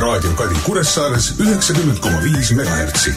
Raadio Kadi Kuressaares 90,5 MHz.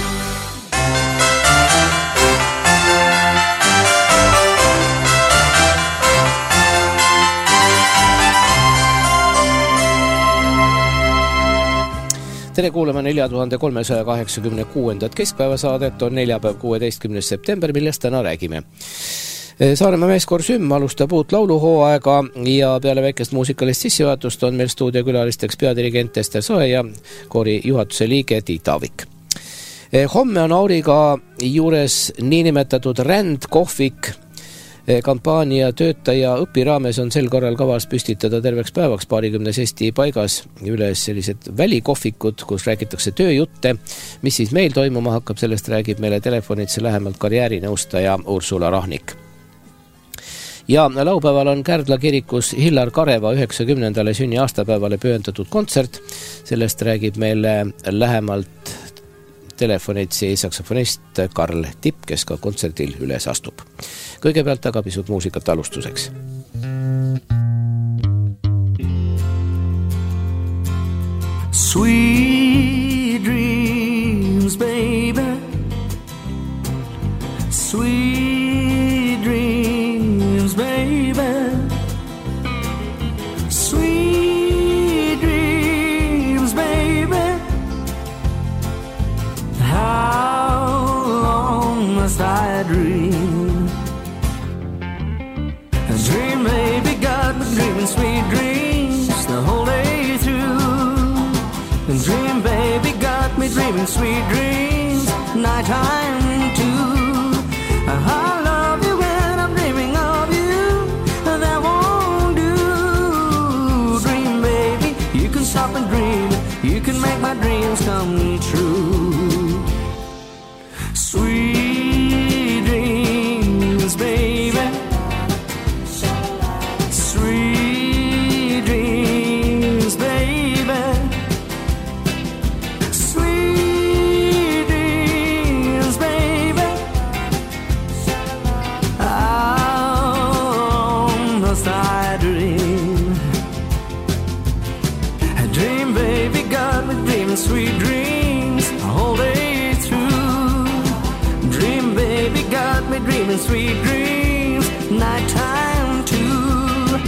Tere kuulama 4386. keskpäevasaadet, on neljapäev 16. september, millest täna räägime. Saaremaa meeskoor Sümm alustab uut lauluhooaega ja peale väikest muusikalist sissejuhatust on meil stuudiokülalisteks peadirigent Ester Soe ja koori juhatuse liige Tiit Aavik. Homme on Auriga juures niinimetatud rändkohvik. Kampaania töötaja õpiraames on sel korral kavas püstitada terveks päevaks 20 Eesti paigas üles sellised välikohvikud, kus räägitakse tööjutte. Mis siis meil toimuma hakkab, sellest räägib meile telefonitse lähemalt karjäärinõustaja Ursula Rahnik. Ja laupäeval on Kärdla kirikus Hillar Kareva 90. sünni aastapäevale pühendatud kontsert. Sellest räägib meile lähemalt telefonitsi saksofonist Karl Tipp, kes ka kontserdil üles astub. Kõigepealt aga pisut muusikat alustuseks. Sweet dreams, baby. Sweet dreams, baby. Sweet dreams, baby. How long must I dream? A dream, baby, got me dreaming sweet dreams the whole day through. A dream, baby, got me dreaming sweet dreams nighttime too. I love you when I'm dreaming of you. That won't do. Dream, baby, you can stop and dream. You can make my dreams come true. Sweet dreams, baby. Sweet dreams, baby. Sweet dreams, baby. How must I dream? A dream, baby, got me dreaming sweet dreams the whole day through. Dream, baby, got me dreaming sweet dreams nighttime too.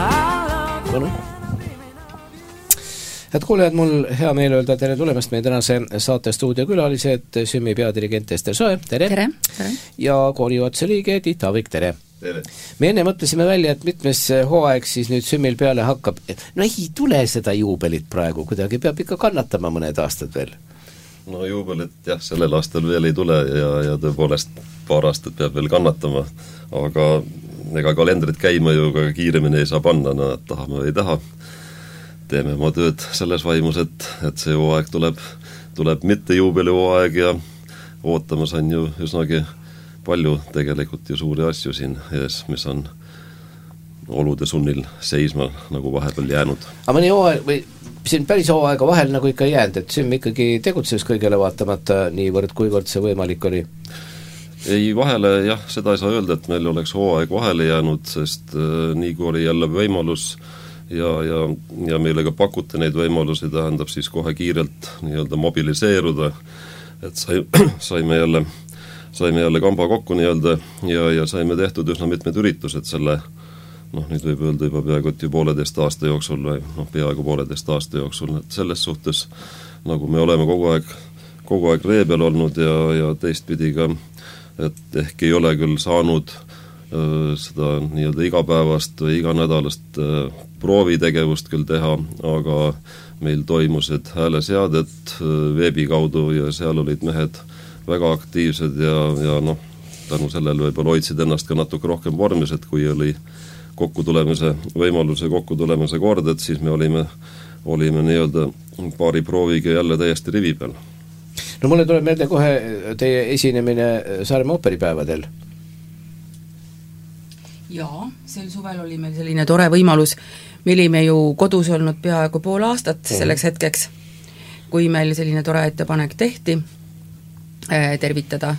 Head kuulejad, mul hea meel öelda tere tulemast meie tänase saate stuudiokülalised Sümmi peadirigent Ester Soe, tere. Tere. Tere. Ja koorijuhatuse liige Tiit Aavik, tere. Tere. Me enne mõtlesime välja, et mitmes hooaeg siis nüüd Sümmil peale hakkab. No ei tule seda juubelit praegu, kuidagi peab ikka kannatama mõned aastad veel. No juubelit jah, sellel aastal veel ei tule ja tõepoolest paar aastat peab veel kannatama, aga ega kalendrit käima ju ka kiiremini ei saa panna, tahame või ei taha. Teeme oma tööd selles vaimus, et see hooaeg tuleb mitte juubeli hooaeg ja ootamas on ju üsnagi palju tegelikult ju suuri asju siin ees, mis on olude sunnil seisma nagu vahepeal jäänud. Aga mõni hooaeg või siin päris hooaega vahel nagu ikka jäänud, et Sümm ikkagi tegutses kõigele vaatamata niivõrd, kuivõrd see võimalik oli? Ei, vahele jah, seda ei saa öelda, et meil oleks hooaeg vahele jäänud, sest nii kui oli jälle võimalus ja meile ka pakuti neid võimalusi, tähendab siis kohe kiirelt nii-öelda mobiliseeruda, et saime jälle kamba kokku nii-öelda ja saime tehtud üsna mitmed üritused selle, nüüd võib öelda juba peaaegu et ju 1,5 aasta jooksul või peaaegu 1,5 aasta jooksul, et selles suhtes nagu me oleme kogu aeg ree peal olnud ja teistpidi ka, et ehk ei ole küll saanud seda nii-öelda igapäevast või iganädalast proovitegevust küll teha, aga meil toimusid hääleseadet veebi kaudu ja seal olid mehed väga aktiivsed ja tänu sellele võib-olla hoidsid ennast ka natuke rohkem vormis, et kui oli kokkutulemise kord, et siis me olime nii-öelda paari prooviga jälle täiesti rivi peal. No mulle tuleb meelde kohe teie esinemine Saaremaa ooperipäevadel. Jaa, sel suvel oli meil selline tore võimalus. Me olime ju kodus olnud peaaegu pool aastat selleks hetkeks, kui meil selline tore ettepanek tehti tervitada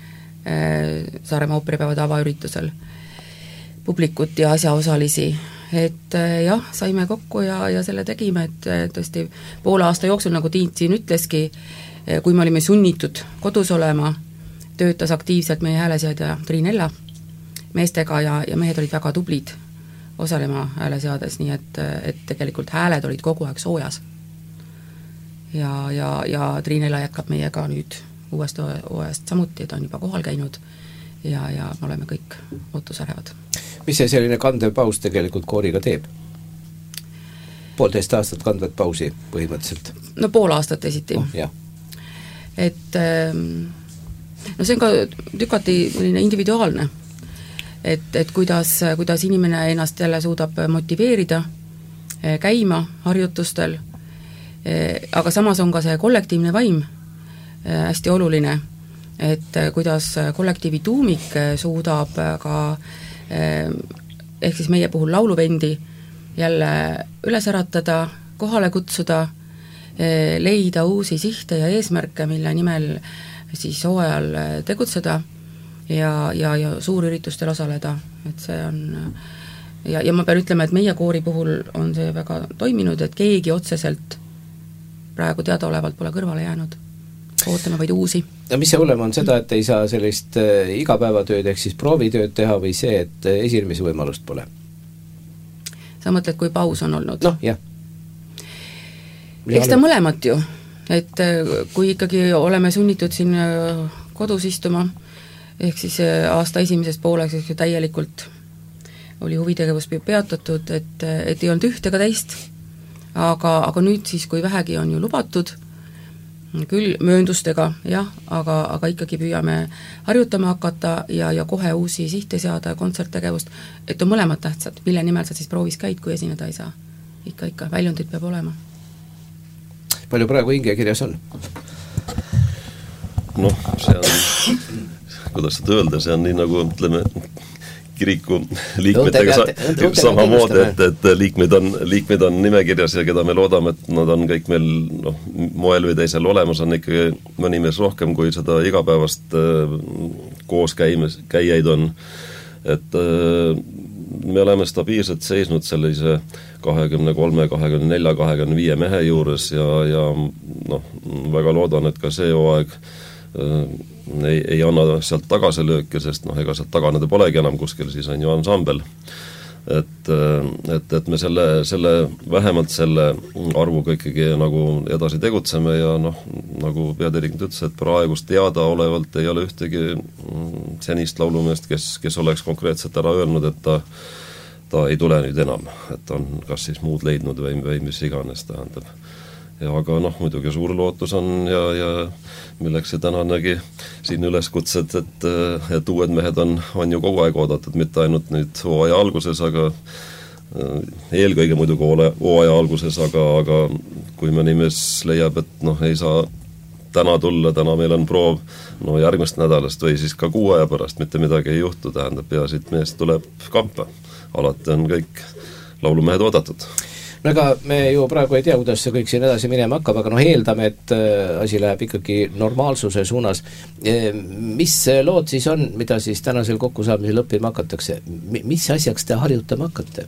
Saaremaa ooperipäevade avaüritusel publikut ja asjaosalisi, et jah, saime kokku ja selle tegime, et tõesti poole aasta jooksul, nagu Tiit siin ütleski, kui me olime sunnitud kodus olema, töötas aktiivselt meie hääleseadja Triinella meestega ja mehed olid väga tublid osalema hääleseades, nii et tegelikult hääled olid kogu aeg soojas. Ja Triinella jätkab meiega nüüd uuest hooajast samuti, ta on juba kohal käinud ja me oleme kõik ootusärevad. Mis see selline kandev paus tegelikult kooriga teeb? 1,5 aastat kandvat pausi põhimõtteliselt? No pool aastat esiti. Jah. Et no see on ka tükati individuaalne, et kuidas inimene ennast jälle suudab motiveerida käima harjutustel, aga samas on ka see kollektiivne vaim hästi oluline, et kuidas kollektiivi tuumik suudab ka ehk siis meie puhul lauluvendi jälle üles äratada, kohale kutsuda, leida uusi sihte ja eesmärke, mille nimel siis hooajal tegutseda ja suurüritustel osaleda, et see on ja ma pean ütlema, et meie koori puhul on see väga toiminud, et keegi otseselt praegu teadaolevalt pole kõrvale jäänud, ootame vaid uusi. Ja mis see hullem on seda, et ei saa sellist igapäevatööd ehk siis proovitööd teha või see, et esinemise võimalust pole? Sa mõtled, kui paus on olnud? Noh, jah. Eks ta mõlemat ju, et kui ikkagi oleme sunnitud siin kodus istuma, ehk siis aasta esimesest pooleks täielikult oli huvitegevus peatatud, et ei olnud üht ega teist, aga nüüd siis, kui vähegi on ju lubatud, küll mööndustega, jah, aga ikkagi püüame harjutama hakata ja kohe uusi sihte seada ja kontserttegevust, et on mõlemad tähtsad, mille nimel sa siis proovis käid, kui esineda ei saa. Ikka, väljundid peab olema. Palju praegu hingekirjas on? Noh, see on, kuidas seda öelda, see on nii nagu, ütleme, kiriku liikmetega samamoodi, et liikmeid on nimekirjas ja keda me loodame, et nad on kõik meil moel või teisel olemas, on ikkagi mõni mees rohkem, kui seda igapäevast koos käijaid on. Et me oleme stabiilselt seisnud sellise 23, 24, 25 mehe juures ja väga loodan, et ka see hooaeg ei anna sealt tagasilööke, sest ega sealt taganeda polegi enam kuskil, siis on ju ansambel. Et me vähemalt selle arvuga ikkagi nagu edasi tegutseme ja nagu peadirigent ütles, et praegust teadaolevalt ei ole ühtegi senist laulumeest, kes oleks konkreetselt ära öelnud, et ta ei tule nüüd enam, et on kas siis muud leidnud või mis iganes tähendab. Ja aga muidugi suur lootus on ja milleks see tänanegi siin üleskutsed, et uued mehed on ju kogu aeg oodatud, mitte ainult nüüd hooaja alguses, aga eelkõige muidugi hooaja alguses, aga kui mõni mees leiab, et ei saa täna tulla, täna meil on proov järgmist nädalast või siis ka 6 aja pärast, mitte midagi ei juhtu, tähendab peaasi, et mees tuleb kampa. Alati on kõik laulumehed oodatud. No ega me ju praegu ei tea, kuidas see kõik siin edasi minema hakkab, aga eeldame, et asi läheb ikkagi normaalsuse suunas. Mis lood siis on, mida siis tänasel kokkusaamisel õppima hakatakse? Mis asjaks te harjutama hakkate?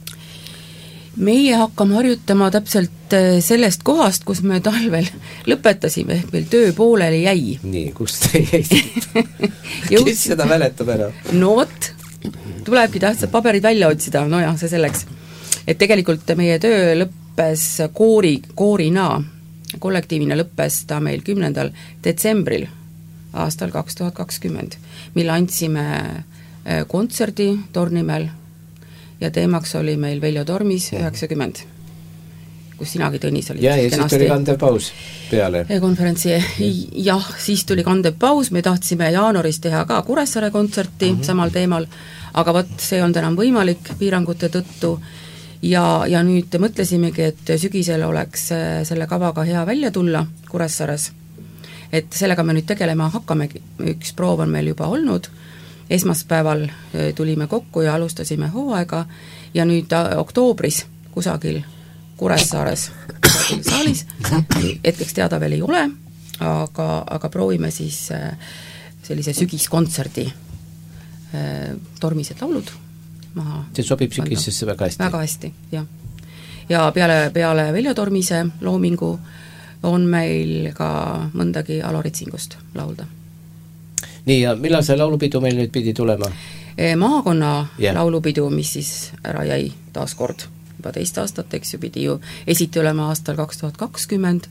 Meie hakkame harjutama täpselt sellest kohast, kus me talvel lõpetasime, ehk meil töö pooleli jäi. Nii, kust te jäid? Kes seda mäletab ära? No vot, tulebki tähtsad paberid välja otsida, see selleks. Et tegelikult meie töö lõppes koorina, kollektiivina lõppes ta meil 10. detsembril aastal 2020, mille andsime kontserdi Tornimel ja teemaks oli meil Veljo Tormis 90, kus sinagi, Tõnis, olid ja siis tuli kandev paus peale. Konverentsi, jah, siis tuli kandev paus, me tahtsime jaanuaris teha ka Kuressaare kontserti samal teemal, aga see on enam võimalik piirangute tõttu ja nüüd mõtlesimegi, et sügisel oleks selle kavaga hea välja tulla Kuressaares, et sellega me nüüd tegelema hakkamegi, üks proov on meil juba olnud, esmaspäeval tulime kokku ja alustasime hooaega ja nüüd oktoobris kusagil Kuressaares kusagil saalis, hetkeks teada veel ei ole, aga proovime siis sellise sügiskontserdi Tormised laulud, maha. See sobib sügisesse väga hästi. Väga hästi, jah. Ja peale Veljo Tormise loomingu on meil ka mõndagi Alo Ritsingust laulda. Nii, ja millal see laulupidu meil nüüd pidi tulema? Maakonna laulupidu, mis siis ära jäi taas kord juba 2 aastat, eks ju, pidi ju esiti olema aastal 2020.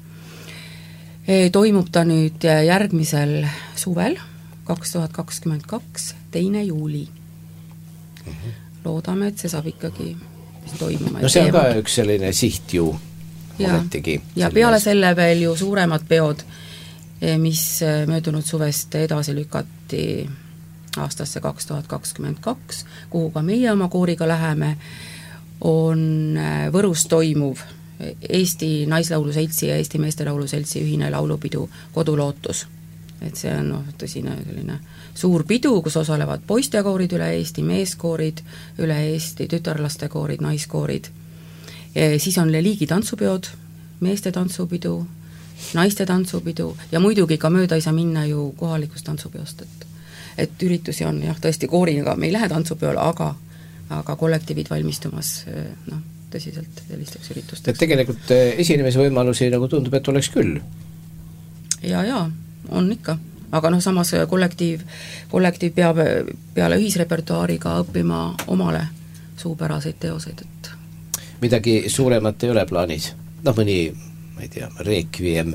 Toimub ta nüüd järgmisel suvel 2022, 2. juuli. Loodame, et see saab ikkagi toimuma. No see on ka üks selline siht ju ometigi. Ja peale selle veel ju suuremad peod, mis möödunud suvest edasi lükati aastasse 2022, kuhu ka meie oma kooriga läheme, on Võrus toimuv Eesti Naislaulu Seltsi ja Eesti Meestelaulu Seltsi ühine laulupidu Kodulootus. Et see on tõsine selline suur pidu, kus osalevad poistekoorid üle Eesti, meeskoorid üle Eesti, tütarlastekoorid, naiskoorid. Siis on Liigi tantsupeod, meeste tantsupidu, naiste tantsupidu ja muidugi ka mööda ei saa minna ju kohalikust tantsupeost, et üritusi on jah, tõesti kooriga, me ei lähe tantsupeole, aga kollektiivid valmistumas tõsiselt sellisteks üritusteks. Et tegelikult esinemise võimalusi nagu tundub, et oleks küll? Ja, on ikka. Aga samas kollektiiv peab peale ühisrepertuaariga õppima omale suupäraseid teoseid, et midagi suuremat ei ole plaanis? Mõni, ma ei tea, Requiem?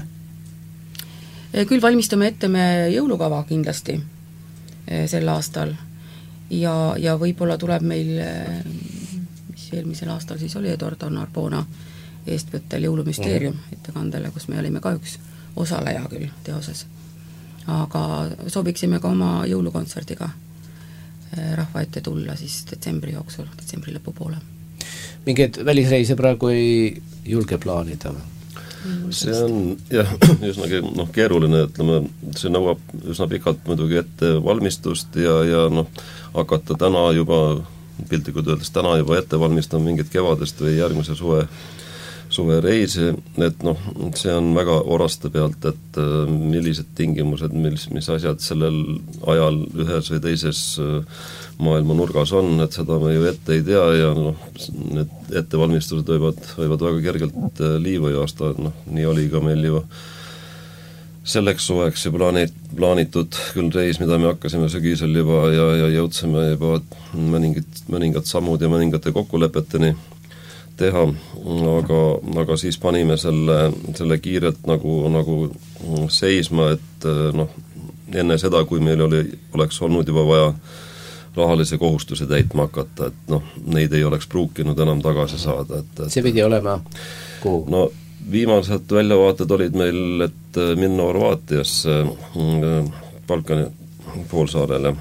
Küll valmistume ette me jõulukava kindlasti sel aastal ja võib-olla tuleb meil, mis eelmisel aastal siis oli, Eduard Narbona eestvõttel Jõulumüsteerium ettekandele, kus me olime ka üks osaleja küll teoses. Aga sooviksime ka oma jõulukontserdiga rahva ette tulla siis detsembri jooksul, detsembri lõpupoole. Mingeid välisreise praegu ei julge plaanida? See on jah, üsnagi keeruline, ütleme, see nõuab üsna pikalt muidugi ette valmistust ja hakata täna juba, piltlikult öeldes täna juba ette valmistama mingit kevadest või järgmise suve reisi, et see on väga oraste pealt, et millised tingimused, mis asjad sellel ajal ühes või teises maailma nurgas on, et seda me ju ette ei tea ja need ettevalmistused võivad väga kergelt liiva joasta, nii oli ka meil ju selleks suveks ju plaanitud küll reis, mida me hakkasime sügisel juba ja jõudsime juba mõningad sammud ja mõningate kokkulepeteni teha, aga siis panime selle kiirelt nagu seisma, et enne seda, kui meil oleks olnud juba vaja rahalise kohustuse täitma hakata, et neid ei oleks pruukinud enam tagasi saada. See pidi olema kuhu? Viimased väljavaated olid meil, et minna Horvaatiasse, Balkani poolsaarele,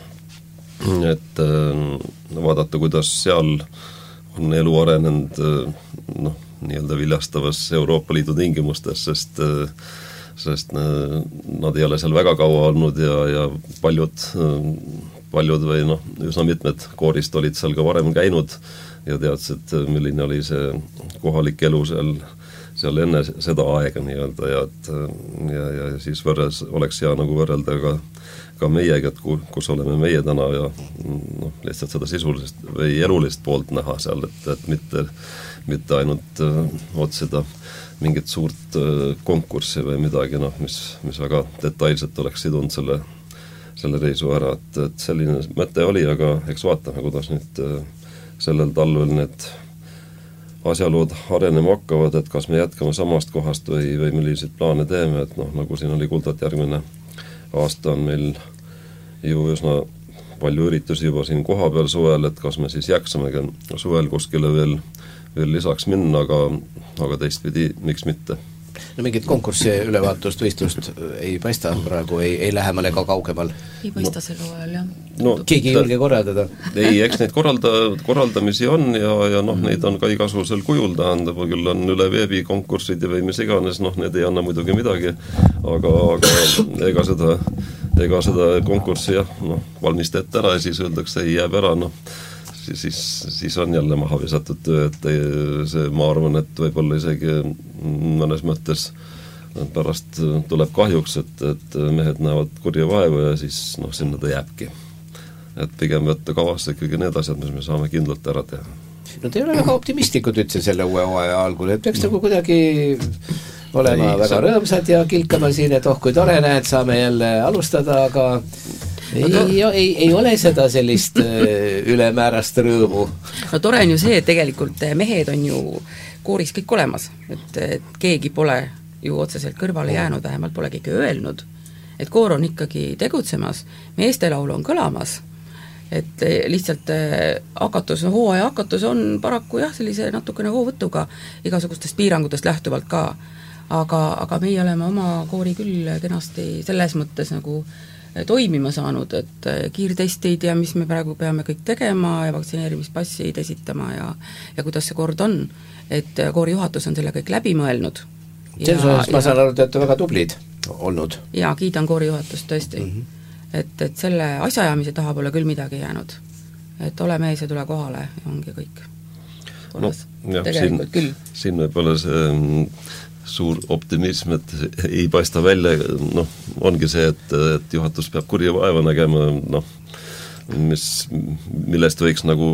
et vaadata, kuidas seal on elu arenenud nii-öelda viljastavas Euroopa Liidu tingimustes, sest nad ei ole seal väga kaua olnud ja paljud või üsna mitmed koorist olid seal ka varem käinud ja teadsid, milline oli see kohalik elu seal enne seda aega nii-öelda ja siis oleks hea nagu võrrelda ka meiega, et kus oleme meie täna ja lihtsalt seda sisulisest või elulist poolt näha seal, et mitte ainult otsida mingit suurt konkurssi või midagi, mis väga detailselt oleks sidunud selle reisu ära, et selline mõte oli, aga eks vaatame, kuidas nüüd sellel talvel need asjalood arenema hakkavad, et kas me jätkame samast kohast või milliseid plaane teeme, et nagu siin oli kuulda, et järgmine aasta on meil ju üsna palju üritusi juba siin koha peal suvel, et kas me siis jaksamegi suvel kuskile veel lisaks minna, aga teistpidi, miks mitte. Mingit konkurssi ülevaatust, võistlust ei paista praegu, ei lähemal ega kaugemal? Ei paista selle ajal, jah. Keegi ei julge korraldada? Ei, eks neid korraldamisi on ja neid on ka igasugusel kujul, tähendab, küll on üle veebi konkursid või mis iganes, need ei anna muidugi midagi, aga ega seda konkurssi valmista ette ära ja siis öeldakse, ei jääb ära, siis on jälle maha visatud töö, et see, ma arvan, et võib-olla isegi mõnes mõttes pärast tuleb kahjuks, et mehed näevad kurja vaeva ja siis sinna ta jääbki. et pigem võtta kavasse ikkagi need asjad, mis me saame kindlalt ära teha. No te ei ole väga optimistlikud üldse selle uue hooaja algul, et peaks nagu kuidagi olema väga rõõmsad ja kilkama siin, et kui tore näed, saame jälle alustada, aga ei ole seda sellist ülemäärast rõõmu. No tore on ju see, et tegelikult mehed on ju kooris kõik olemas, et keegi pole ju otseselt kõrvale jäänud, vähemalt pole keegi öelnud, et koor on ikkagi tegutsemas, meestelaul on kõlamas, et lihtsalt hooaja hakatus on paraku jah, sellise natukene hoovõtuga igasugustest piirangutest lähtuvalt ka, aga meie oleme oma koori küll kenasti selles mõttes nagu toimima saanud, et kiirtestid ja mis me praegu peame kõik tegema ja vaktsineerimispassid esitama ja kuidas see kord on, et koori juhatus on selle kõik läbi mõelnud. Selles osas ma saan aru, et olete väga tublid olnud. Jaa, kiidan koori juhatust tõesti. Et selle asjaajamise taha pole küll midagi jäänud. Et ole mees ja tule kohale ja ongi kõik. No, jah, tegelikult küll. Siin võib-olla see suur optimism, et ei paista välja, ongi see, et juhatus peab kurja vaeva nägema, millest võiks nagu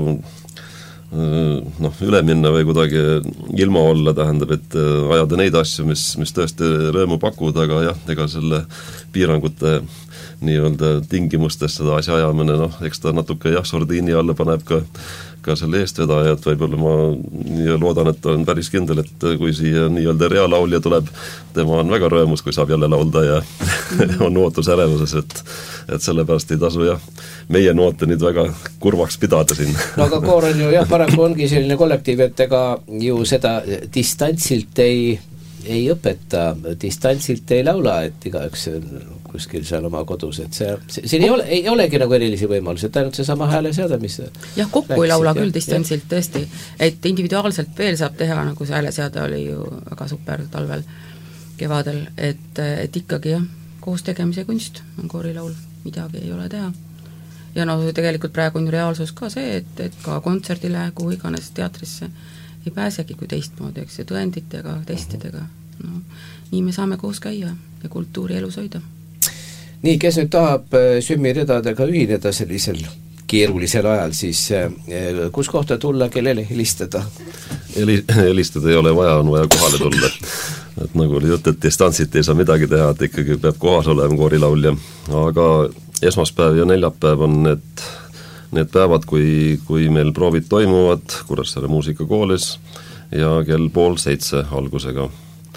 üle minna või kuidagi ilma olla, tähendab, et ajada neid asju, mis tõesti rõõmu pakuvad, aga jah, ega selle piirangute nii-öelda tingimustes seda asja ajamine, eks ta natuke sordiini alla paneb ka selle eestvedaja, et võib-olla ma loodan, et olen päris kindel, et kui siia nii-öelda realaulja tuleb, tema on väga rõõmus, kui saab jälle laulda ja on ootusärevuses, et sellepärast ei tasu meie noote nüüd väga kurvaks pidada siin. No aga koor on ju paraku ongi selline kollektiiv, et ega ju seda distantsilt ei õpeta, distantsilt ei laula, et igaüks kuskil seal oma kodus, et siin ei olegi nagu erilisi võimalusi, et ainult see sama hääle seada, mis jah, kokku ei laula küll distantsilt tõesti, et individuaalselt veel saab teha, nagu see hääle seada oli ju väga super talvel, kevadel, et ikkagi koos tegemise kunst on koorilaul, midagi ei ole teha. Ja tegelikult praegu on reaalsus ka see, et ka kontserdile, kuhu iganes teatrisse ei pääsegi kui teistmoodi, eks ju, tõenditega, testidega. Nii me saame koos käia ja kultuuri elus hoida. Nii, kes nüüd tahab sümmiridadega ühineda sellisel keerulisel ajal, siis kus kohta tulla, kellele helistada? Helistada ei ole vaja, on vaja kohale tulla. Et nagu oli jutt, et distantsit ei saa midagi teha, et ikkagi peab kohas olema koorilaulja. Aga esmaspäev ja neljapäev on need päevad, kui meil proovid toimuvad Kuressaare muusikakoolis ja kell 6:30 algusega.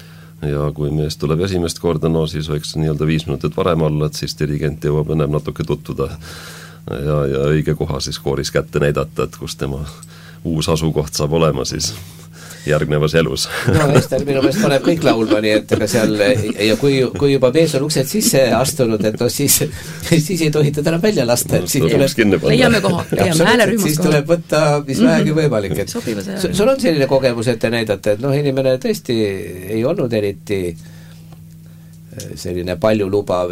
Ja kui mees tuleb esimest korda, siis võiks nii-öelda 5 minutit varem olla, et siis dirigent jõuab ennem natuke tutvuda ja õige koha siis kooris kätte näidata, et kus tema uus asukoht saab olema siis järgnevas elus. No Ester minu meelest paneb kõik laulma, nii et ega seal ja kui juba mees on uksed sisse astunud, et siis ei tohi teda enam välja lasta, et leiame koha, leiame häälerühmas koha. Siis tuleb võtta, mis vähegi võimalik. Sul on selline kogemus, et te näidate, et inimene tõesti ei olnud eriti selline palju lubav,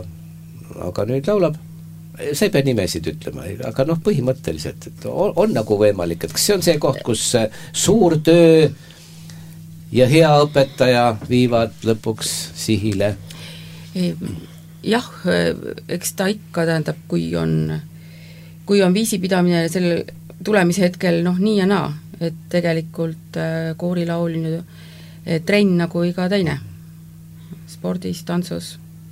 aga nüüd laulab. Sa ei pea nimesid ütlema, aga põhimõtteliselt, et on nagu võimalik, et kas see on see koht, kus suur töö ja hea õpetaja viivad lõpuks sihile? Jah, eks ta ikka tähendab, kui on viisipidamine selle tulemise hetkel nii ja naa, et tegelikult koorilaul trenn nagu iga teine spordis, tantsus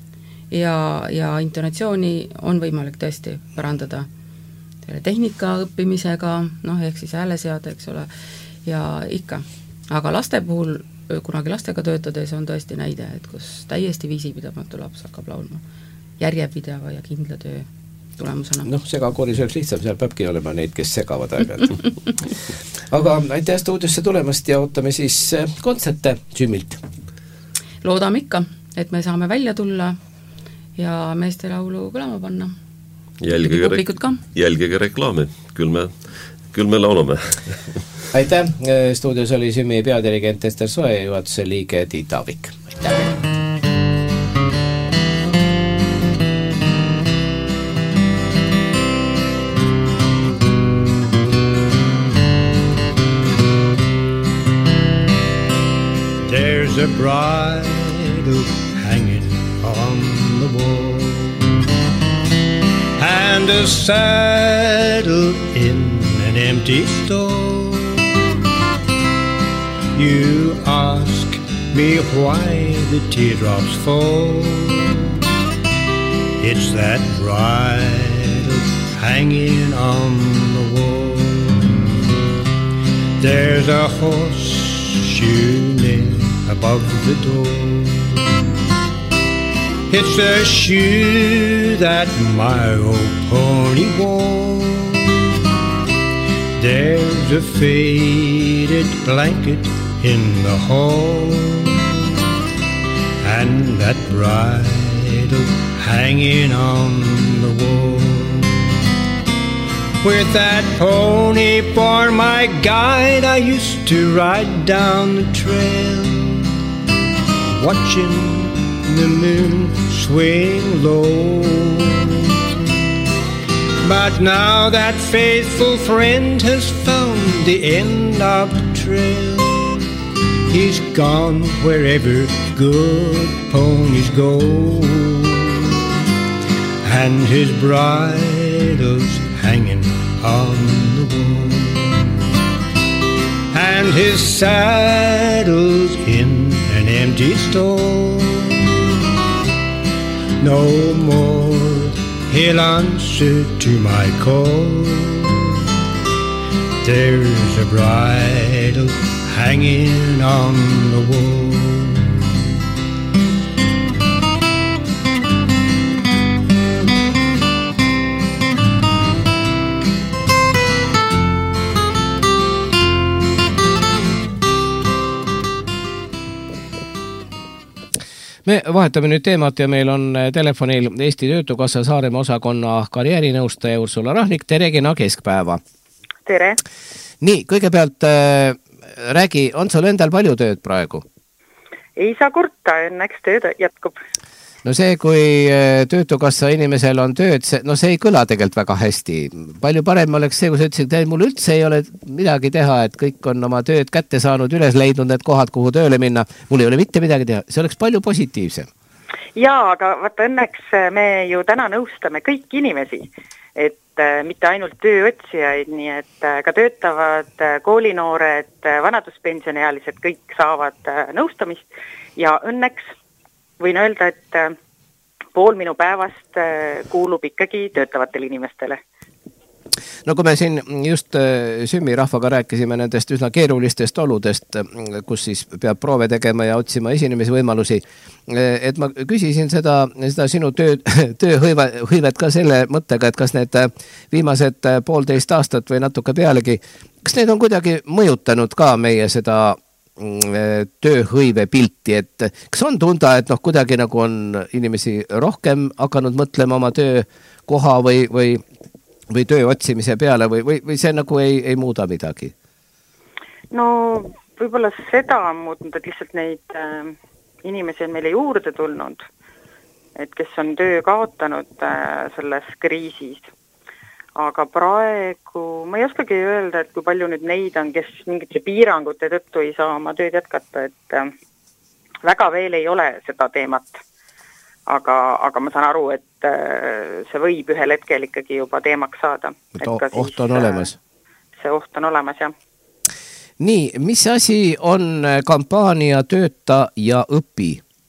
ja intonatsiooni on võimalik tõesti parandada tehnika õppimisega, ehk siis hääle seada, eks ole, ja ikka. Aga laste puhul, kunagi lastega töötades on tõesti näide, et kus täiesti viisipidamatu laps hakkab laulma järjepideva ja kindla töö tulemusena. Segakooris oleks lihtsam, seal peabki olema neid, kes segavad aeg-ajalt. Aga aitäh stuudiosse tulemast ja ootame siis kontserte Sümmilt. Loodame ikka, et me saame välja tulla ja meeste laulu kõlama panna. Jälgige reklaami, küll me laulame. Aitäh, stuudios oli Sümmi peadirigent Ester Soe ja juhatuse liige Tiit Aavik. Aitäh! There's a bridle hanging on the wall, and a saddle in an empty store. You ask me why the teardrops fall. It's that bridle hanging on the wall. There's a horseshoe nail above the door. It's a shoe that my old pony wore. There's a faded blanket in the hall, and that bridle hanging on the wall. With that pony for my guide, I used to ride down the trail, watching the moon swing low. But now that faithful friend has found the end of the trail. He's gone wherever good ponies go, and his bridle's hanging on the wall, and his saddle's in an empty store. No more he'll answer to my call. There's a bridle hanging on the wall. Me vahetame nüüd teemat ja meil on telefonil Eesti Töötukassa Saaremaa osakonna karjäärinõustaja Ursula Rahnik. Tere, kena keskpäeva. Tere. Nii, kõigepealt räägi, on sul endal palju tööd praegu? Ei saa kurta, õnneks tööd jätkub. No see, kui Töötukassa inimesel on tööd, see ei kõla tegelikult väga hästi. Palju parem oleks see, kui sa ütlesid, et mul üldse ei ole midagi teha, et kõik on oma tööd kätte saanud, üles leidnud need kohad, kuhu tööle minna. Mul ei ole mitte midagi teha. See oleks palju positiivsem. Jaa, aga vaata õnneks me ju täna nõustame kõik inimesi, et mitte ainult tööotsijaid, nii et ka töötavad koolinoored, vanaduspensioniealised, kõik saavad nõustamist ja õnneks võin öelda, et pool minu päevast kuulub ikkagi töötavatele inimestele. No kui me siin just Sümmi rahvaga rääkisime nendest üsna keerulistest oludest, kus siis peab proove tegema ja otsima esinemisvõimalusi, et ma küsisin seda sinu tööhõivet ka selle mõttega, et kas need viimased 1,5 aastat või natuke pealegi, kas need on kuidagi mõjutanud ka meie seda tööhõive pilti, et kas on tunda, et kuidagi nagu on inimesi rohkem hakanud mõtlema oma töökoha või töö otsimise peale või see nagu ei muuda midagi? No võib-olla seda on muutnud, et lihtsalt neid inimesi on meile juurde tulnud, et kes on töö kaotanud selles kriisis. Aga praegu ma ei oskagi öelda, et kui palju nüüd neid on, kes mingite piirangute tõttu ei saa oma tööd jätkata, et väga veel ei ole seda teemat. Aga ma saan aru, et see võib ühel hetkel ikkagi juba teemaks saada. Oht on olemas. See oht on olemas, jah. Nii, mis asi on kampaania Tööta ja õpi?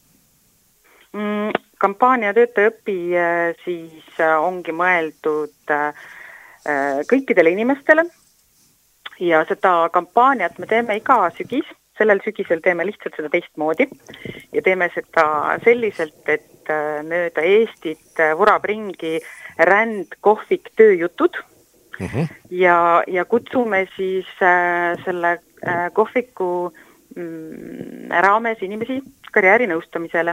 Kampaania Tööta ja õpi siis ongi mõeldud kõikidele inimestele ja seda kampaaniat me teeme iga sügis. Sellel sügisel teeme lihtsalt seda teistmoodi ja teeme seda selliselt, et mööda Eestit vurab ringi ränd, kohvik, tööjutud ja kutsume siis selle kohviku raames inimesi karjäärinõustamisele.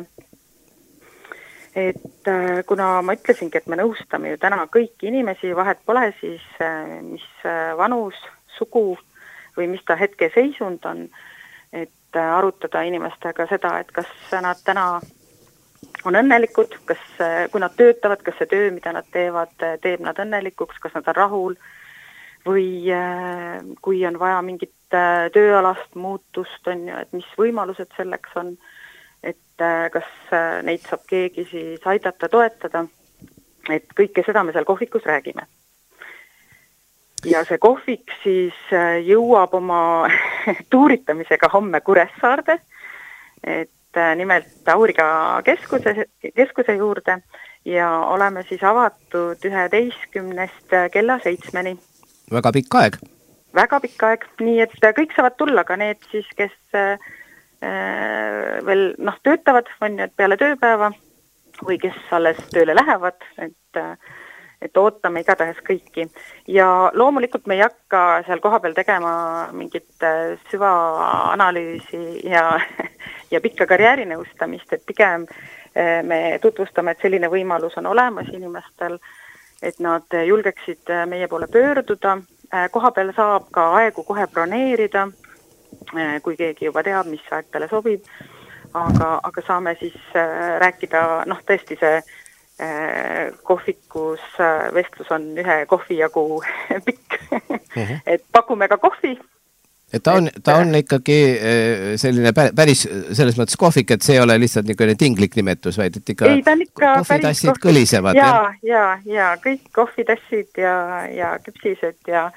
Et kuna ma ütlesingi, et me nõustame ju täna kõiki inimesi, vahet pole siis mis vanus, sugu või mis ta hetke seisund on, et arutada inimestega seda, et kas nad täna on õnnelikud, kui nad töötavad, kas see töö, mida nad teevad, teeb nad õnnelikuks, kas nad on rahul või kui on vaja mingit tööalast muutust, on ju, et mis võimalused selleks on, et kas neid saab keegi siis aidata, toetada. et kõike seda me seal kohvikus räägime. Ja see kohvik siis jõuab oma tuuritamisega homme Kuressaarde, et nimelt Auriga keskuse juurde ja oleme siis avatud 11 kella 7-ni. Väga pikk aeg. Väga pikk aeg, nii et kõik saavad tulla, ka need siis, kes veel töötavad, on ju, et peale tööpäeva või kes alles tööle lähevad, et ootame igatahes kõiki. Ja loomulikult me ei hakka seal kohapeal tegema mingit süvaanalüüsi ja pikka karjäärinõustamist, et pigem me tutvustame, et selline võimalus on olemas inimestel, et nad julgeksid meie poole pöörduda. Kohapeal saab ka aegu kohe broneerida, kui keegi juba teab, mis aeg talle sobib, aga saame siis rääkida, tõesti see kohvikus vestlus on ühe kohvi jagu pikk, et pakume ka kohvi. Et ta on ikkagi selline päris selles mõttes kohvik, et see ei ole lihtsalt niisugune tinglik nimetus, vaid et ikka kohvitassid kõlisevad. Ja kõik kohvitassid ja küpsised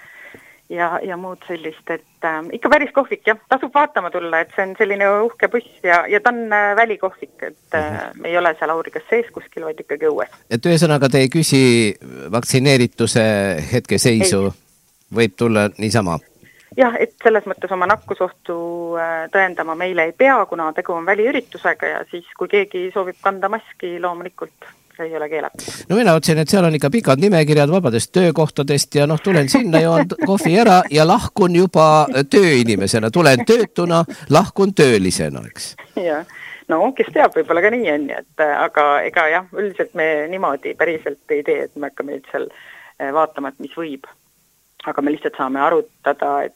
ja muud sellist, et ikka päris kohvik, jah, tasub vaatama tulla, et see on selline uhke buss ja ta on välikohvik, et me ei ole seal Aurigas sees kuskil, vaid ikkagi õues. Et ühesõnaga te ei küsi vaktsineerituse hetkeseisu, võib tulla niisama? Jah, et selles mõttes oma nakkusohtu tõendama meile ei pea, kuna tegu on väliüritusega ja siis, kui keegi soovib kanda maski, loomulikult ei ole keelatud. No mina otsin, et seal on ikka pikad nimekirjad vabadest töökohtadest ja tulen sinna, joon kohvi ära ja lahkun juba tööinimesena, tulen töötuna, lahkun töölisena, eks? Ja, kes teab, võib-olla ka nii on, aga ega jah, üldiselt me niimoodi päriselt ei tee, et me hakkame nüüd seal vaatama, et mis võib. Aga me lihtsalt saame arutada, et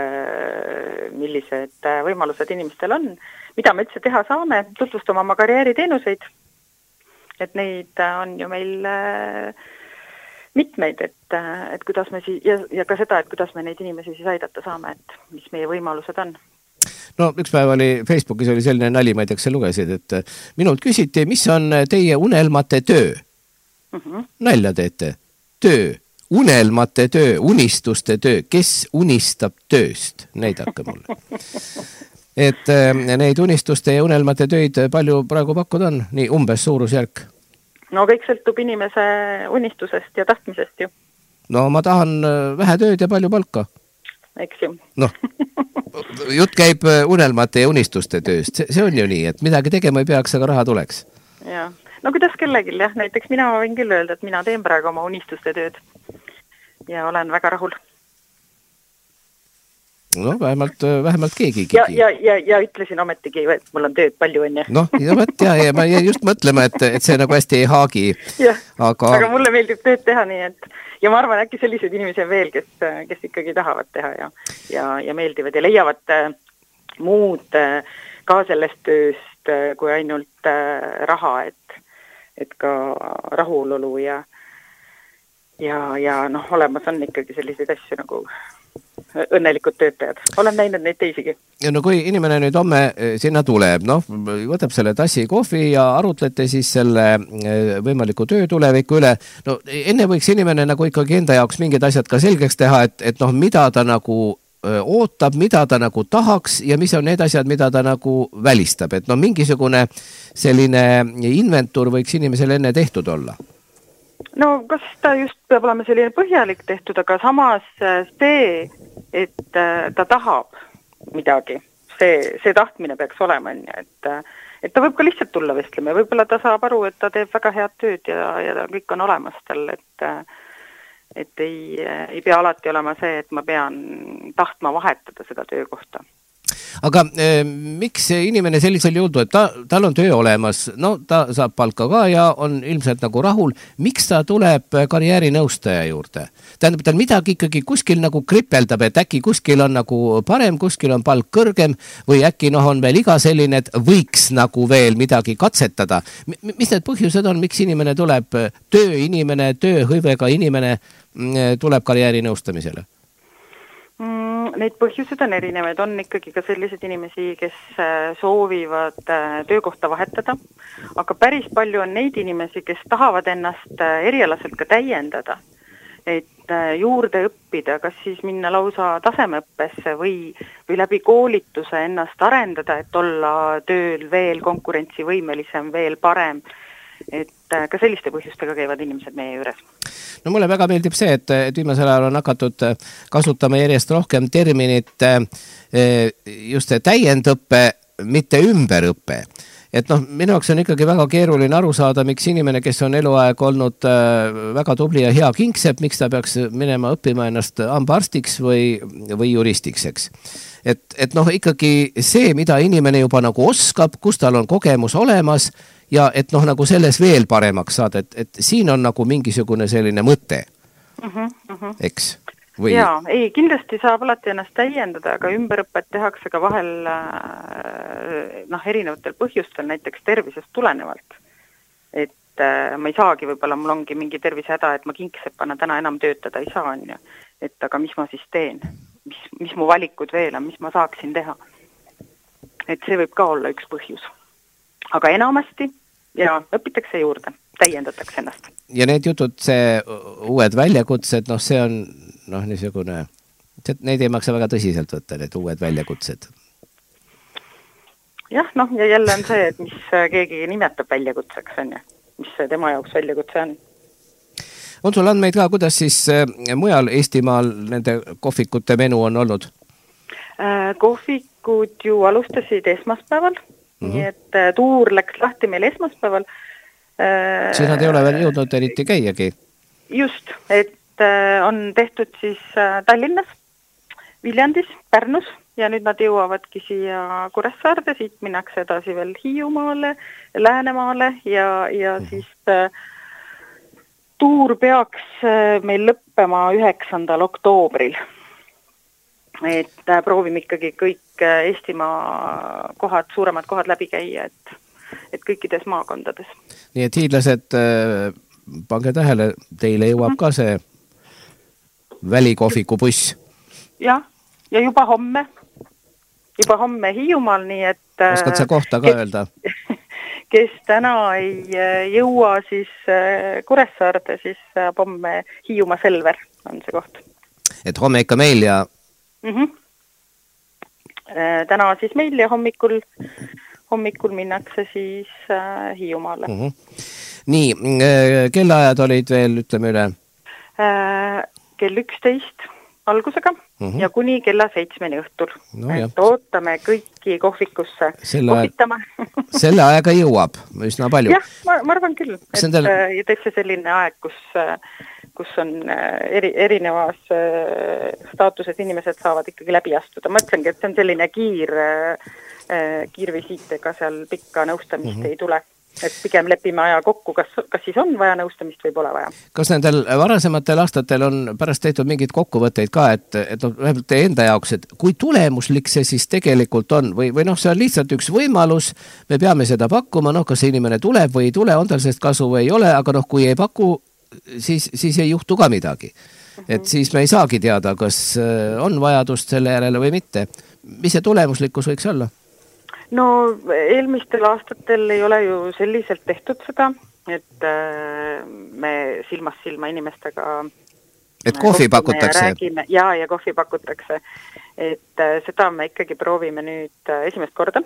millised võimalused inimestel on, mida me üldse teha saame, tutvustama oma karjääriteenuseid, et neid on ju meil mitmeid, et kuidas me ja ka seda, et kuidas me neid inimesi siis aidata saame, et mis meie võimalused on. No üks päev oli Facebookis oli selline nali, ma ei tea, kas sa lugesid, et minult küsiti, mis on teie unelmate töö? Nalja teete? Töö. Unelmate töö, unistuste töö, kes unistab tööst, näidake mulle. Et neid unistuste ja unelmate töid palju praegu pakkuda on, nii umbes suurusjärk? No kõik sõltub inimese unistusest ja tahtmisest ju. No ma tahan vähe tööd ja palju palka. Eks ju. Jutt käib unelmate ja unistuste tööst, see on ju nii, et midagi tegema ei peaks, aga raha tuleks. Jaa. No kuidas kellegil, jah, näiteks mina võin küll öelda, et mina teen praegu oma unistuste tööd ja olen väga rahul. No vähemalt keegigi. Ja ütlesin ometigi, et mul on tööd palju enne. Ja ma jäin just mõtlema, et see nagu hästi ei haagi. Aga mulle meeldib tööd teha nii, et ja ma arvan, äkki sellised inimesi on veel, kes ikkagi tahavad teha ja meeldivad ja leiavad muud ka sellest tööst kui ainult raha, et ka rahulolu ja olemas on ikkagi selliseid asju nagu õnnelikud töötajad. Olen näinud neid teisigi. Ja kui inimene nüüd homme sinna tuleb, võtab selle tassi kohvi ja arutlete siis selle võimaliku töö tuleviku üle. Enne võiks inimene nagu ikkagi enda jaoks mingid asjad ka selgeks teha, et mida ta nagu ootab, mida ta nagu tahaks ja mis on need asjad, mida ta nagu välistab. Et mingisugune selline inventuur võiks inimesele enne tehtud olla. No kas ta just peab olema selline põhjalik tehtud, aga samas see, et ta tahab midagi, see tahtmine peaks olema, et ta võib ka lihtsalt tulla vestlema ja võib-olla ta saab aru, et ta teeb väga head tööd ja kõik on olemas tal, et ei pea alati olema see, et ma pean tahtma vahetada seda töökohta. Aga miks inimene sellisel juhul, et tal on töö olemas, ta saab palka ka ja on ilmselt nagu rahul, miks ta tuleb karjäärinõustaja juurde? Tähendab, tal midagi ikkagi kuskil nagu kripeldab, et äkki kuskil on nagu parem, kuskil on palk kõrgem või äkki on veel iga selline, et võiks nagu veel midagi katsetada. Mis need põhjused on, miks inimene tuleb, tööinimene, tööhõivega inimene tuleb karjäärinõustamisele? neid põhjused on erinevaid, on ikkagi ka selliseid inimesi, kes soovivad töökohta vahetada, aga päris palju on neid inimesi, kes tahavad ennast erialaselt ka täiendada, et juurde õppida, kas siis minna lausa tasemeõppesse või läbi koolituse ennast arendada, et olla tööl veel konkurentsivõimelisem, veel parem. Et ka selliste põhjustega käivad inimesed meie juures. No mulle väga meeldib see, et viimasel ajal on hakatud kasutama järjest rohkem terminit just täiendõppe, mitte ümberõppe. Et minu jaoks on ikkagi väga keeruline aru saada, miks inimene, kes on eluaeg olnud väga tubli ja hea kingsepp, miks ta peaks minema õppima ennast hambaarstiks või juristiks, eks. Et ikkagi see, mida inimene juba nagu oskab, kus tal on kogemus olemas ja et nagu selles veel paremaks saada, et siin on nagu mingisugune selline mõte, eks? Või... Jaa, ei, kindlasti saab alati ennast täiendada, aga ümberõpet tehakse ka vahel erinevatel põhjustel, näiteks tervisest tulenevalt. Et ma ei saagi, võib-olla mul ongi mingi tervisehäda, et ma kingseppana täna enam töötada ei saa, on ju. Et aga mis ma siis teen? Mis mu valikud veel on, mis ma saaksin teha? Et see võib ka olla üks põhjus. Aga enamasti ja õpitakse juurde, täiendatakse ennast. Ja need jutud, see uued väljakutsed, see on niisugune, neid ei maksa väga tõsiselt võtta, need uued väljakutsed. Jah, ja jälle on see, et mis keegi nimetab väljakutseks, on ju, mis tema jaoks väljakutse on. On sul andmeid ka, kuidas siis mujal Eestimaal nende kohvikute menu on olnud? Kohvikud ju alustasid esmaspäeval, nii et tuur läks lahti meil esmaspäeval. Siis nad ei ole veel jõudnud eriti käiagi? Just, et on tehtud siis Tallinnas, Viljandis, Pärnus ja nüüd nad jõuavadki siia Kuressaarde, siit minnakse edasi veel Hiiumaale, Läänemaale ja siis tuur peaks meil lõppema 9. oktoobril. Et proovime ikkagi kõik Eestimaa kohad, suuremad kohad läbi käia, et kõikides maakondades. Nii et hiidlased, pange tähele, teile jõuab ka see välikohviku buss. Ja juba homme Hiiumaal, nii et... Oskad sa kohta ka öelda? Kes täna ei jõua siis Kuressaarde, siis homme Hiiumaa Selver on see koht. Et homme ikka meil ja... Täna siis meil ja hommikul minnakse siis Hiiumaale. Nii, kellaajad olid veel, ütleme üle? Kell 11 algusega ja kuni kella 7 õhtul. Et ootame kõiki kohvikusse kohvitama. Selle aega jõuab üsna palju. Jah, ma arvan küll. Ja tõesti selline aeg, kus on erinevas staatuses inimesed saavad ikkagi läbi astuda. Ma ütlengi, et see on selline kiirvisiit, ega seal pikka nõustamist ei tule. Et pigem lepime aja kokku, kas siis on vaja nõustamist või pole vaja. Kas nendel varasematel aastatel on pärast tehtud mingid kokkuvõtteid ka, et vähemalt teie enda jaoks, et kui tulemuslik see siis tegelikult on või see on lihtsalt üks võimalus, me peame seda pakkuma, kas see inimene tuleb või ei tule, on tal sellest kasu või ei ole, aga kui ei paku, siis ei juhtu ka midagi. Et siis me ei saagi teada, kas on vajadust selle järele või mitte. Mis see tulemuslikkus võiks olla? No eelmistel aastatel ei ole ju selliselt tehtud seda, et me silmast silma inimestega et kohvi pakutakse? Ja kohvi pakutakse. Et seda me ikkagi proovime nüüd esimest korda.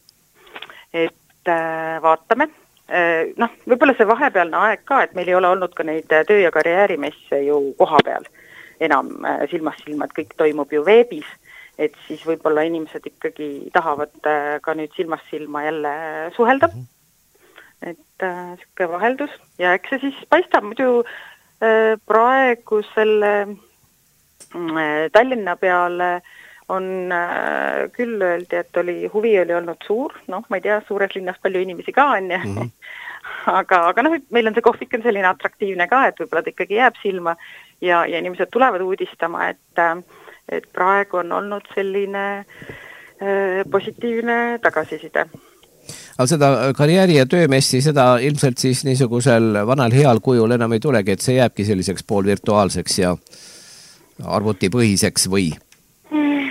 Et vaatame. Võib-olla see vahepealne aeg ka, et meil ei ole olnud ka neid töö- ja karjäärimesse ju koha peal enam silmast silma, et kõik toimub ju veebis. Et siis võib-olla inimesed ikkagi tahavad ka nüüd silmast silma jälle suhelda. Et selline vaheldus. Ja eks see siis paistab muidu praegu selle Tallinna peale on küll öeldi, et huvi oli olnud suur. Ma ei tea, suures linnas palju inimesi ka on. Aga meil on see kohvik on selline atraktiivne ka, et võib-olla ta ikkagi jääb silma ja inimesed tulevad uudistama, et praegu on olnud selline positiivne tagasiside. Aga seda karjääri- ja töömessi, seda ilmselt siis niisugusel vanal heal kujul enam ei tulegi, et see jääbki selliseks poolvirtuaalseks ja arvutipõhiseks või?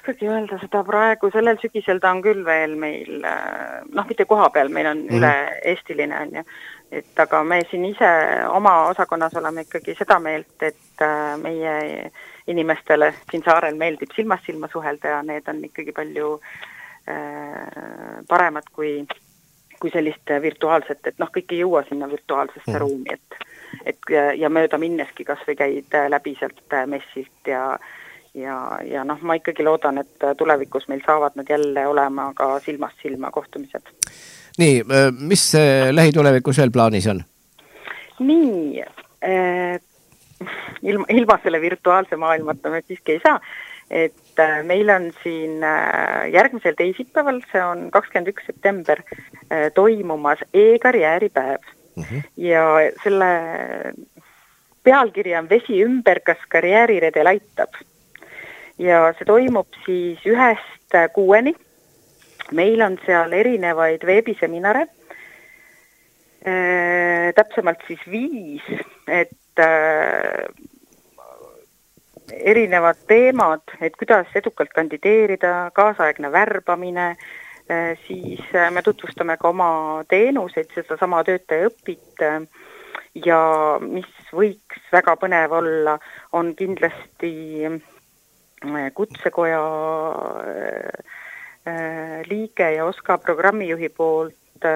oskagi öelda seda praegu, sellel sügisel ta on küll veel meil, mitte koha peal, meil on üle-eestiline on ju, et aga me siin ise oma osakonnas oleme ikkagi seda meelt, et meie inimestele siin saarel meeldib silmast silma suhelda ja need on ikkagi palju paremad kui sellist virtuaalset, et kõik ei jõua sinna virtuaalsesse ruumi, et ja mööda minneski kas või käid läbi sealt messilt ja ma ikkagi loodan, et tulevikus meil saavad nad jälle olema ka silmast silma kohtumised. Nii, mis lähitulevikus veel plaanis on? Nii, ilma selle virtuaalse maailmata me siiski ei saa, et meil on siin järgmisel teisipäeval, see on 21. september, toimumas e-karjääripäev. Ja selle pealkiri on Vesi ümber, kas karjääriredel aitab. Ja see toimub siis 1-6. Meil on seal erinevaid veebiseminare, täpsemalt siis 5, et erinevad teemad, et kuidas edukalt kandideerida, kaasaegne värbamine, siis me tutvustame ka oma teenuseid, seda sama töötaja õpit ja mis võiks väga põnev olla, on kindlasti Kutsekoja liige ja OSKA programmijuhi poolt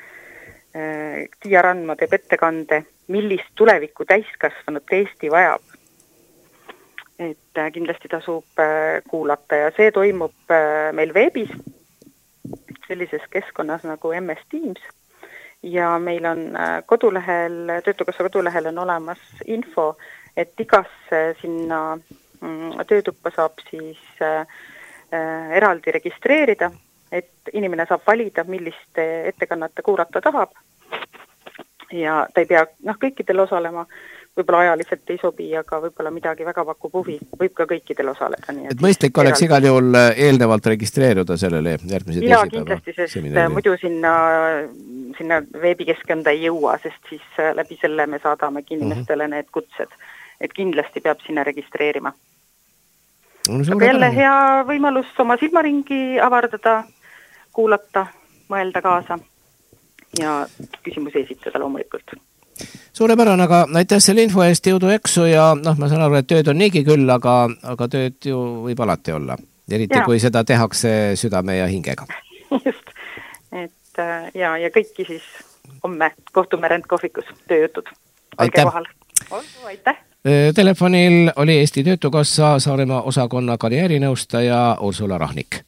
Tiia Randma teeb ettekande, millist tulevikku täiskasvanud Eesti vajab. Et kindlasti tasub kuulata ja see toimub meil veebis sellises keskkonnas nagu MS Teams ja meil on Töötukassa kodulehel on olemas info, et igasse sinna töötuppa saab siis eraldi registreerida, et inimene saab valida, millist ettekannet ta kuulata tahab ja ta ei pea kõikidel osalema, võib-olla ajaliselt ei sobi, aga võib-olla midagi väga pakub huvi, võib ka kõikidel osaleda. Nii, et mõistlik oleks igal juhul eelnevalt registreeruda sellele järgmise teisipäeva. Ja kindlasti, sest muidu sinna veebikeskkonda ei jõua, sest siis läbi selle me saadamegi inimestele need kutsed, et kindlasti peab sinna registreerima. Aga jälle hea võimalus oma silmaringi avardada, kuulata, mõelda kaasa ja küsimusi esitada loomulikult. Suurepärane, aga aitäh selle info eest, jõudu eksu ja ma saan aru, et tööd on niigi küll, aga tööd ju võib alati olla. Eriti kui seda tehakse südame ja hingega. Just, et ja kõiki siis homme kohtume Rentkohvikus tööjutud. Olge kohal. Aitäh! Telefonil oli Eesti Töötukassa Saaremaa osakonna karjäärinõustaja Ursula Rahnik.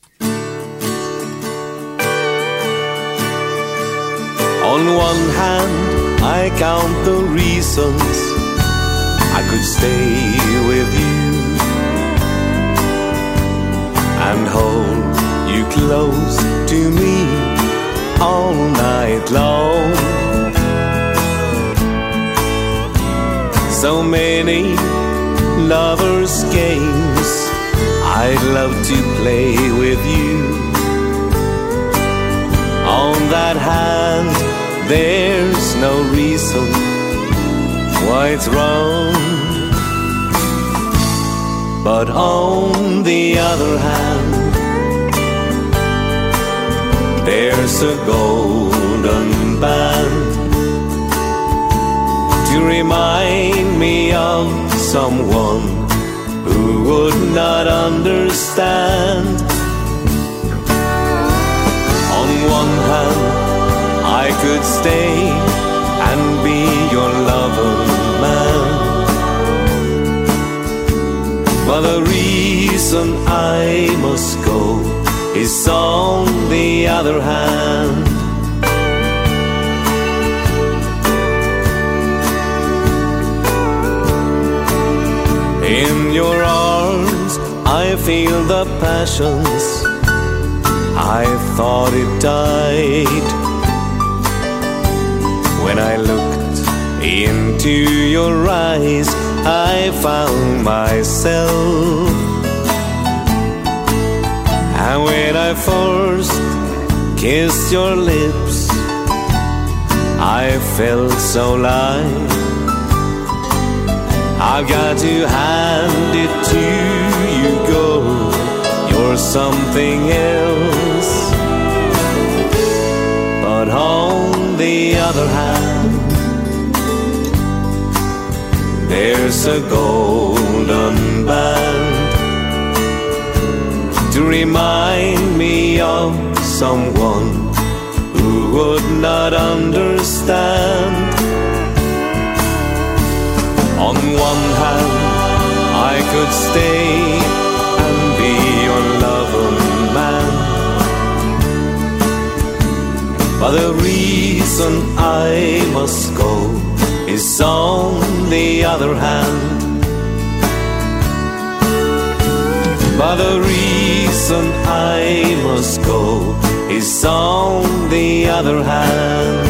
On one hand, I count the reasons I could stay with you and hold you close to me all night long. So many lovers' games I'd love to play with you. On that hand, there's no reason why it's wrong. But on the other hand, there's a golden band to remind me of someone who would not understand. On one hand, I could stay and be your lover man, but the reason I must go is on the other hand. In your arms I feel the passions I thought it died. When I looked into your eyes, I found myself. And when I first kissed your lips, I felt so light. I've got to hand it to you, girl. Your for something else. But on the other hand, there's a golden band to remind me of someone who would not understand. On one hand, I could stay and be your lover man, but the reason I must go is on the other hand. But the reason I must go is on the other hand.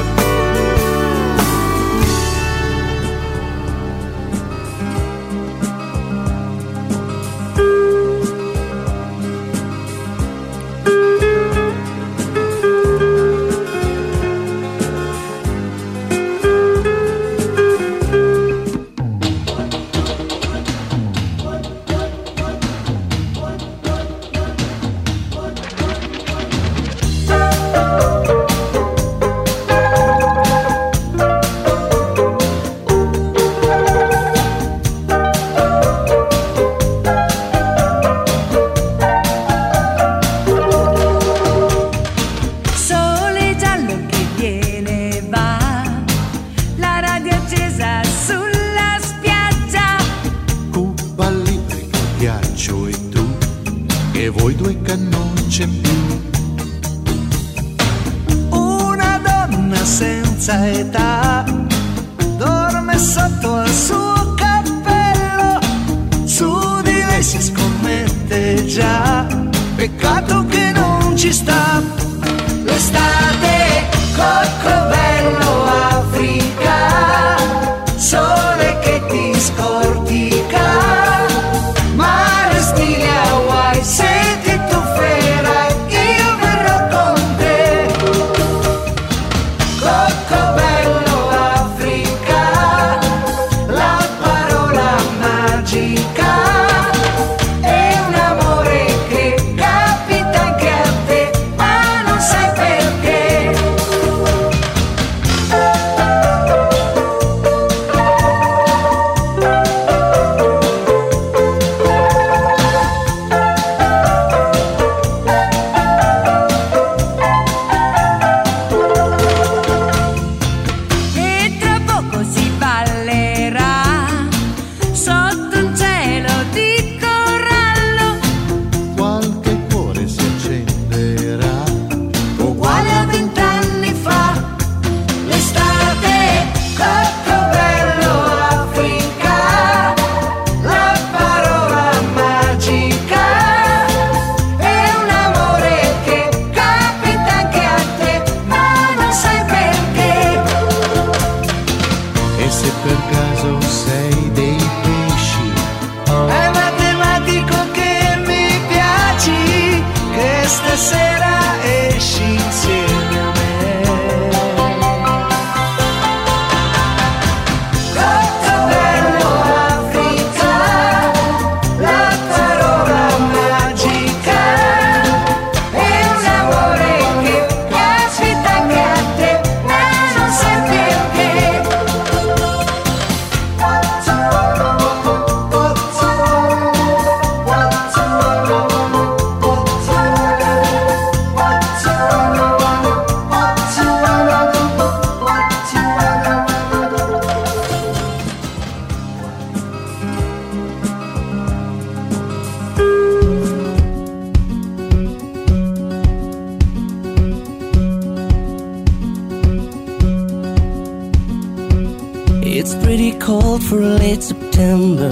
It's pretty cold for late September.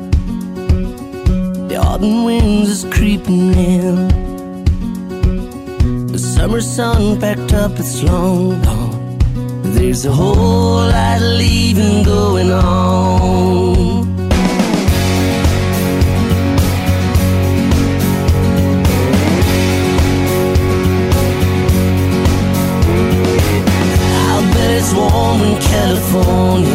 The autumn winds is creeping in. The summer sun packed up, it's long gone. There's a whole lot of leaving going on. I'll bet it's warm in California.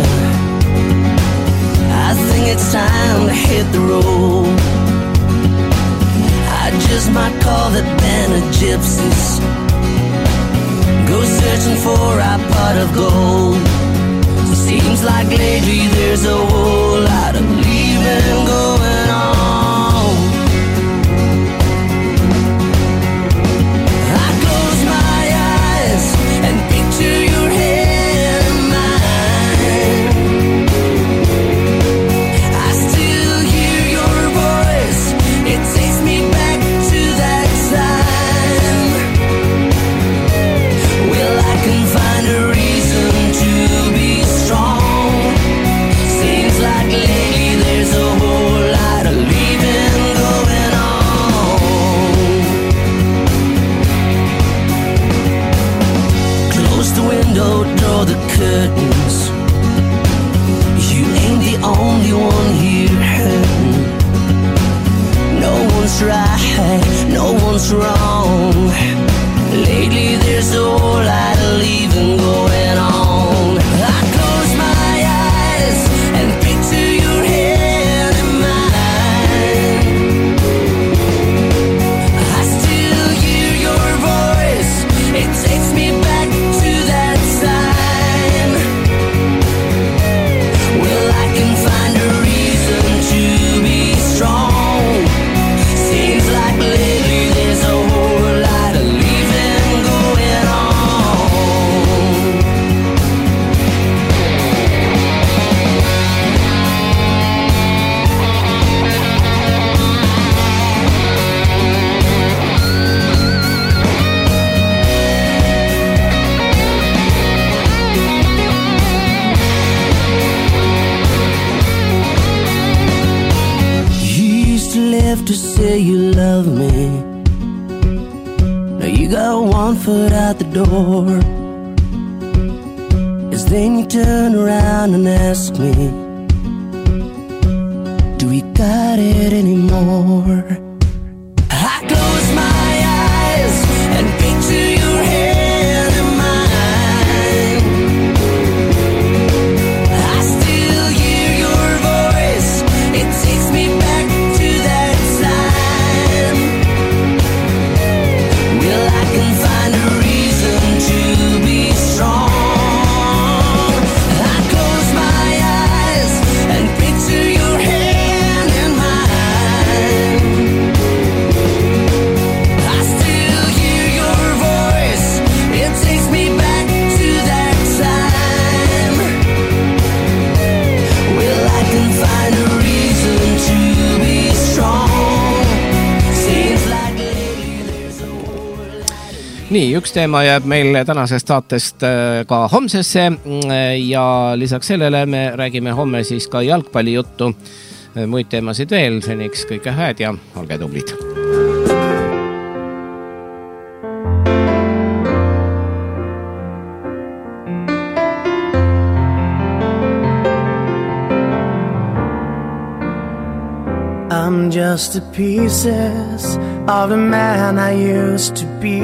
I think it's time to hit the road. I for a pot of gold. Seems like lately there's a whole lot of leaving going on. I close my eyes and picture your head in mine. I still hear your voice, it takes me back to that time. Well, I can find a reason to be strong. Seems like lately there's a whole lot of leaving going on. Close the window, draw the curtains. You ain't the only one here hurting. No one's right, no one's wrong. Lately there's a whole lot of leaving going on. I close my eyes and picture your head in mine. I still hear your voice, it takes me back to that time. Well, I can find a reason to be strong. Seems like lately there's a whole lot of leaving going on. You used to live to say you love me. Now you got one foot out the door. As then you turn around and ask me, do we got it anymore? I close my eyes and picture your head in mine. I still hear your voice, it takes me back to that time. Well, I can find a reason to be strong. I close my eyes and picture your hand in mine. I still hear your voice, it takes me back to that time. Well, I can find a reason to be strong. Seems like lately there's a whole. Nii, üks teema jääb meil tänasest saatest ka homsesse ja lisaks sellele me räägime homme siis ka jalgpallijuttu. Muid teemasid veel, seniks kõike head ja olge tublid. I'm just the pieces of the man I used to be.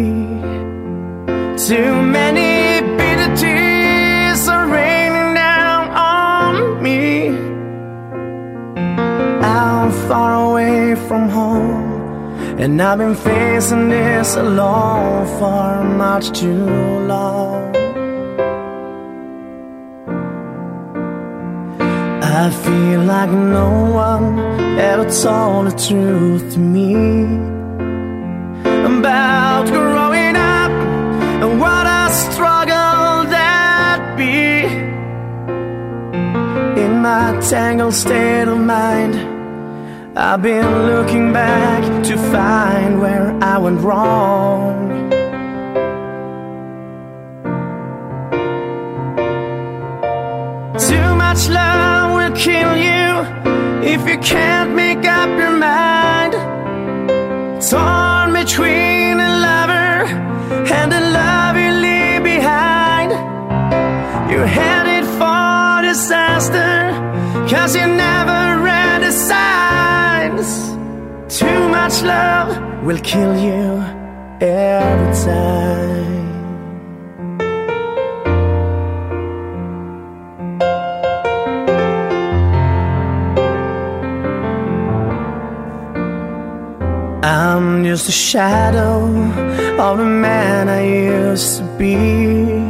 Too many bitter tears are raining down on me. I'm far away from home, and I've been facing this alone for much too long. I feel like no one ever told the truth to me about growing up and what a struggle that'd be. In my tangled state of mind, I've been looking back to find where I went wrong. Too much love will kill you if you can't make up your mind. Torn between a lover and the love you leave behind. You're headed for disaster, 'cause you never read the signs. Too much love will kill you every time. I'm just a shadow of the man I used to be.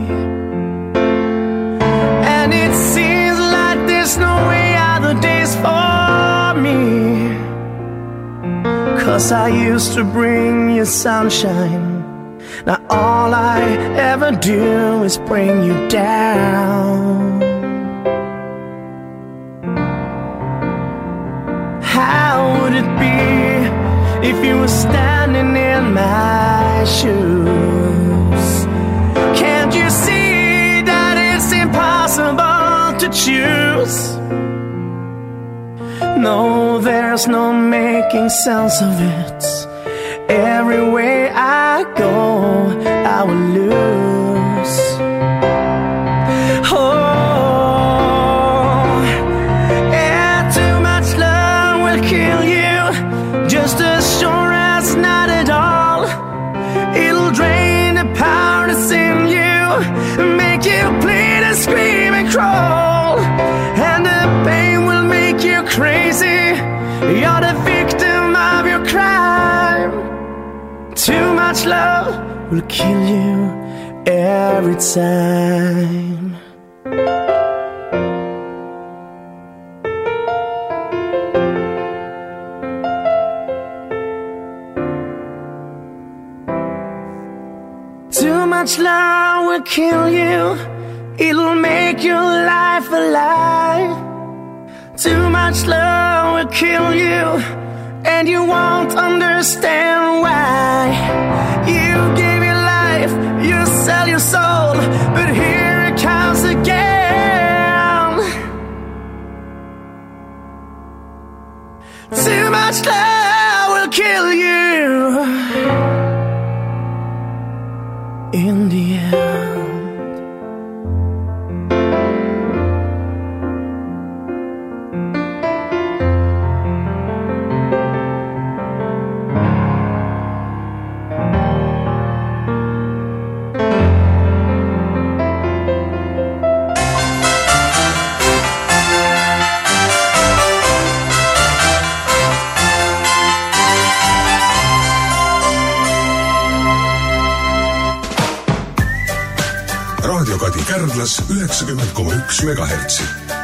'cause I used to bring you sunshine. Now all I ever do is bring you down. How would it be if you were standing in my shoes? Can't you see that it's impossible to choose? No, there's no making sense of it. Every way I go, I will lose. Oh, yeah, too much love will kill you, just as sure as not at all. It'll drain the power that's in you, make you bleed and scream and crawl, and the pain will make you crazy. You're the victim of your crime. Too much love will kill you every time. Too much love will kill you. It'll make your life alive. Too much love will kill you, and you won't understand why. You gave your life, you sell your soul, but here it comes again. Too much love will kill you in the end. Kadi Kärdlas 90,1 megahertsi.